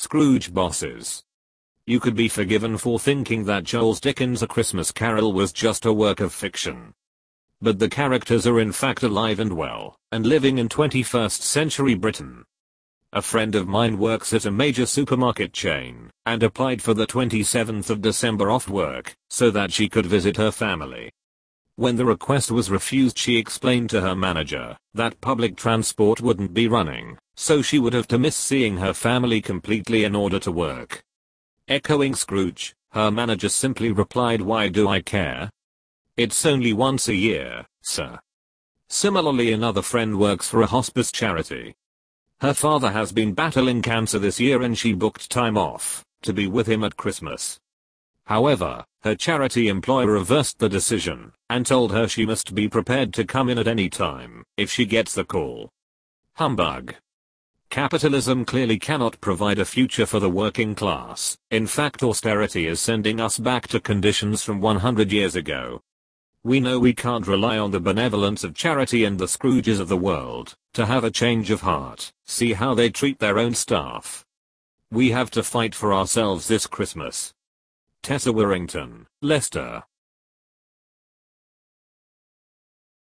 Scrooge bosses. You could be forgiven for thinking that Charles Dickens' A Christmas Carol was just a work of fiction. But the characters are in fact alive and well, and living in 21st century Britain. A friend of mine works at a major supermarket chain, and applied for the 27th of December off work, so that she could visit her family. When the request was refused, she explained to her manager that public transport wouldn't be running, so she would have to miss seeing her family completely in order to work. Echoing Scrooge, her manager simply replied, "Why do I care? It's only once a year, sir." Similarly, another friend works for a hospice charity. Her father has been battling cancer this year and she booked time off to be with him at Christmas. However, her charity employer reversed the decision and told her she must be prepared to come in at any time if she gets the call. Humbug. Capitalism clearly cannot provide a future for the working class. In fact, austerity is sending us back to conditions from 100 years ago. We know we can't rely on the benevolence of charity and the Scrooges of the world to have a change of heart. See how they treat their own staff. We have to fight for ourselves this Christmas. Tessa Warrington, Leicester.